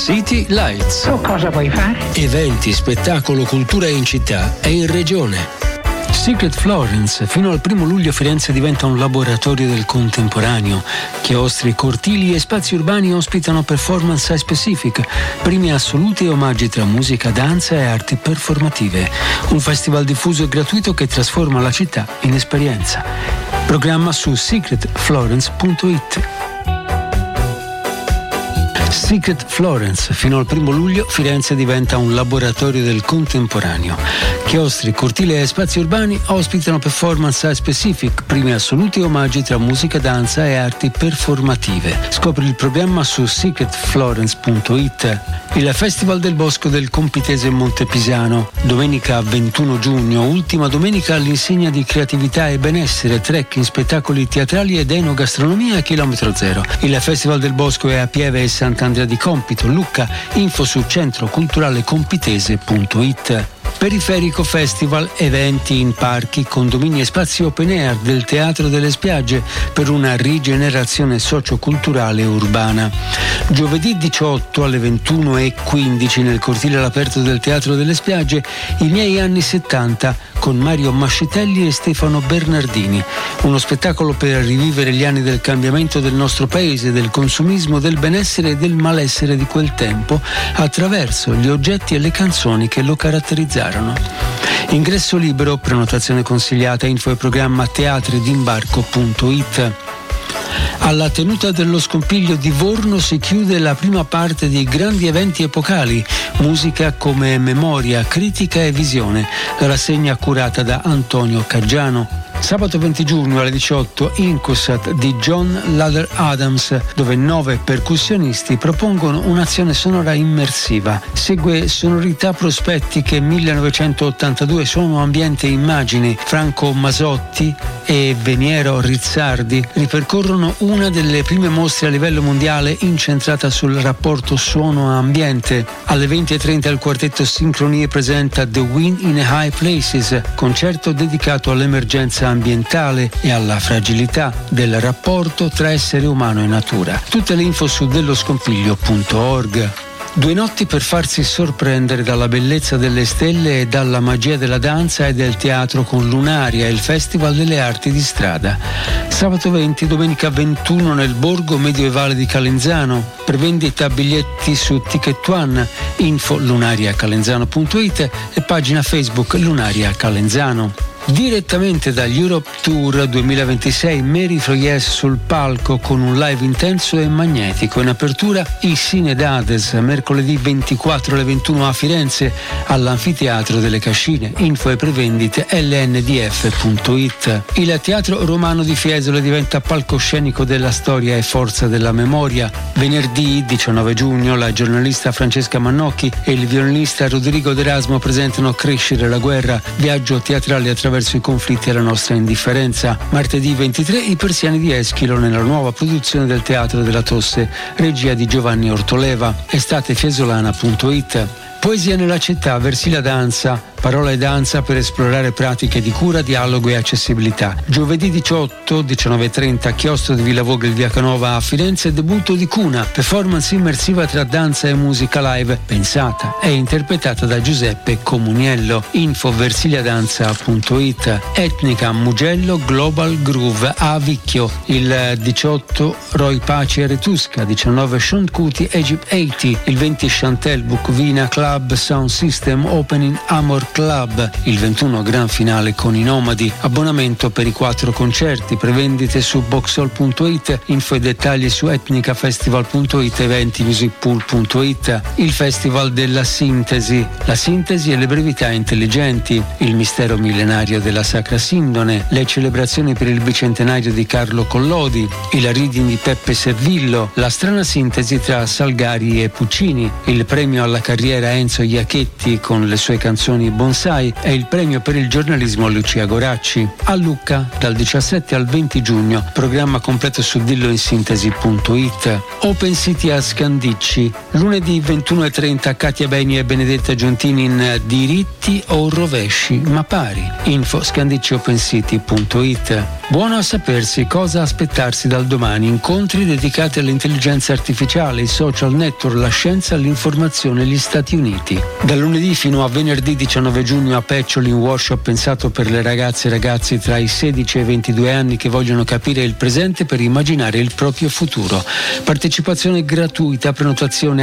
City Lights. Tu cosa vuoi fare? Eventi, spettacolo, cultura in città e in regione. Secret Florence. Fino al 1 luglio Firenze diventa un laboratorio del contemporaneo. Chiostri, cortili e spazi urbani ospitano performance site specific, premi assoluti e omaggi tra musica, danza e arti performative. Un festival diffuso e gratuito che trasforma la città in esperienza. Programma su secretflorence.it. Secret Florence. Fino al 1 luglio Firenze diventa un laboratorio del contemporaneo. Chiostri, cortili e spazi urbani ospitano performance site specific, premi assoluti e omaggi tra musica, danza e arti performative. Scopri il programma su secretflorence.it. Il Festival del Bosco del Compitese Montepisano. Domenica 21 giugno, ultima domenica all'insegna di creatività e benessere, trekking, spettacoli teatrali ed enogastronomia a chilometro zero. Il Festival del Bosco è a Pieve e Sant'Andrea di Compito, Lucca. Info su centroculturalecompitese.it. Periferico Festival, eventi in parchi, condomini e spazi open air del Teatro delle Spiagge per una rigenerazione socioculturale urbana. Giovedì 18 alle 21:15 nel cortile all'aperto del Teatro delle Spiagge, I miei anni 70 con Mario Mascitelli e Stefano Bernardini. Uno spettacolo per rivivere gli anni del cambiamento del nostro paese, del consumismo, del benessere e del malessere di quel tempo attraverso gli oggetti e le canzoni che lo caratterizzarono. Ingresso libero, prenotazione consigliata, info e programma teatridimbarco.it. Alla tenuta dello Scompiglio di Vorno si chiude la prima parte di grandi eventi epocali, musica come memoria, critica e visione, rassegna curata da Antonio Caggiano. Sabato 20 giugno alle 18 Incusat di John Ladder Adams, dove 9 percussionisti propongono un'azione sonora immersiva. Segue Sonorità Prospettiche 1982, suono, ambiente e immagini. Franco Masotti e Veniero Rizzardi ripercorrono una delle prime mostre a livello mondiale incentrata sul rapporto suono-ambiente. Alle 20:30 il quartetto Sincronie presenta The Wind in High Places, concerto dedicato all'emergenza ambientale e alla fragilità del rapporto tra essere umano e natura. Tutte le info su delloscompiglio.org. 2 notti per farsi sorprendere dalla bellezza delle stelle e dalla magia della danza e del teatro con Lunaria, il Festival delle Arti di Strada. Sabato 20, domenica 21 nel Borgo Medievale di Calenzano. Prevendita biglietti su Ticket One, info lunariacalenzano.it e pagina Facebook Lunaria Calenzano. Direttamente dagli Europe Tour 2026, Mary Froyes sul palco con un live intenso e magnetico. In apertura i Cinedades, mercoledì 24 alle 21 a Firenze all'Anfiteatro delle Cascine. Info e prevendite lndf.it. Il Teatro Romano di Fiesole diventa palcoscenico della storia e forza della memoria. Venerdì 19 giugno la giornalista Francesca Mannocchi e il violinista Rodrigo D'Erasmo presentano Crescere la guerra, viaggio teatrale attraverso i conflitti e la nostra indifferenza. Martedì 23 I Persiani di Eschilo nella nuova produzione del Teatro della Tosse, regia di Giovanni Ortoleva. Estatefiesolana.it. Poesia nella città, Versilia Danza, parola e danza per esplorare pratiche di cura, dialogo e accessibilità. Giovedì 18, 19:30, Chiostro di Villa Vogel, via Canova a Firenze, debutto di Cuna, performance immersiva tra danza e musica live, pensata e interpretata da Giuseppe Comuniello. Info versiliadanza.it. Etnica Mugello Global Groove a Vicchio. Il 18 Roy Paci e Retusca, 19 Sean Cuti Egypt 80, il 20 Chantel Bucovina Club Sound System Opening Amor Club, il 21 gran finale con i Nomadi. Abbonamento per i 4 concerti, prevendite su boxhall.it, info e dettagli su etnicafestival.it, eventimusicpool.it. Il Festival della Sintesi, la sintesi e le brevità intelligenti, il mistero millenario della Sacra Sindone, le celebrazioni per il bicentenario di Carlo Collodi, il reading di Peppe Servillo, la strana sintesi tra Salgari e Puccini, il premio alla carriera Enzo Iacchetti con le sue canzoni Bonsai e il premio per il giornalismo Lucia Goracci. A Lucca dal 17 al 20 giugno, programma completo su dilloinsintesi.it. Open City a Scandicci, lunedì 21:30 Katia Beni e Benedetta Giuntini in Diritti o rovesci ma pari. Info scandicciopensity.it. Buono a sapersi cosa aspettarsi dal domani, incontri dedicati all'intelligenza artificiale, i social network, la scienza, l'informazione, gli Stati Uniti. Da lunedì fino a venerdì 19 giugno a Peccioli, un workshop pensato per le ragazze e ragazzi tra i 16 e i 22 anni che vogliono capire il presente per immaginare il proprio futuro. Partecipazione gratuita, prenotazione a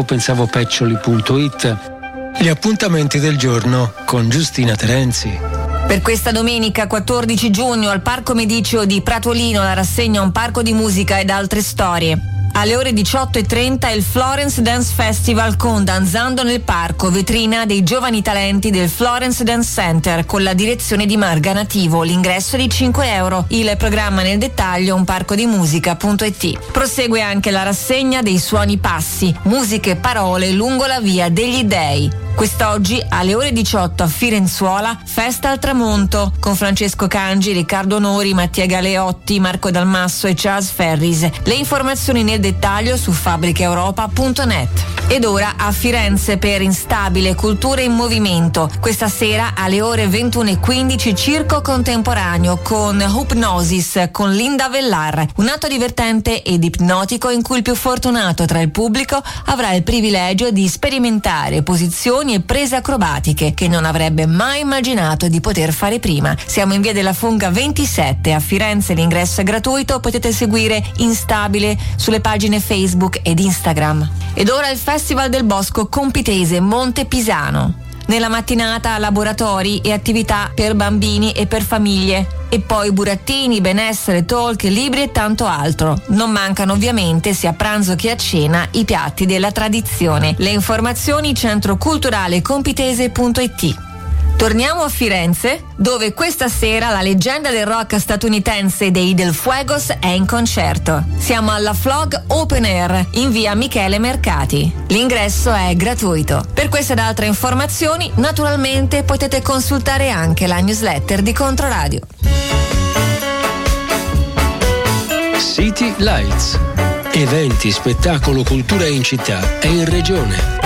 info.pensavopeccioli.it. Gli appuntamenti del giorno con Giustina Terenzi. Per questa domenica 14 giugno al Parco Mediceo di Pratolino la rassegna Un parco di musica ed altre storie. Alle ore 18:30 il Florence Dance Festival con Danzando nel Parco, vetrina dei giovani talenti del Florence Dance Center con la direzione di Marga Nativo. L'ingresso è di €5. Il programma nel dettaglio unparcodimusica.it. Prosegue anche la rassegna dei Suoni Passi, musiche e parole lungo la via degli dei. Quest'oggi alle ore 18 a Firenzuola, Festa al Tramonto con Francesco Cangi, Riccardo Nori, Mattia Galeotti, Marco Dalmasso e Charles Ferris. Le informazioni nel dettaglio su fabbricaeuropa.net. Ed ora a Firenze per Instabile Cultura in Movimento. Questa sera alle ore 21:15 Circo Contemporaneo con Hypnosis con Linda Vellar. Un atto divertente ed ipnotico in cui il più fortunato tra il pubblico avrà il privilegio di sperimentare posizioni e prese acrobatiche che non avrebbe mai immaginato di poter fare prima. Siamo in via della Funga 27 a Firenze, l'ingresso è gratuito, potete seguire Instabile sulle pagine Facebook ed Instagram. Ed ora il Festival del Bosco Compitese Monte Pisano. Nella mattinata laboratori e attività per bambini e per famiglie. E poi burattini, benessere, talk, libri e tanto altro. Non mancano ovviamente sia a pranzo che a cena i piatti della tradizione. Le informazioni centroculturalecompitese.it. Torniamo a Firenze, dove questa sera la leggenda del rock statunitense dei Del Fuegos è in concerto. Siamo alla Flog Open Air in via Michele Mercati. L'ingresso è gratuito. Per queste ed altre informazioni, naturalmente potete consultare anche la newsletter di Controradio. City Lights. Eventi, spettacolo, cultura in città e in regione.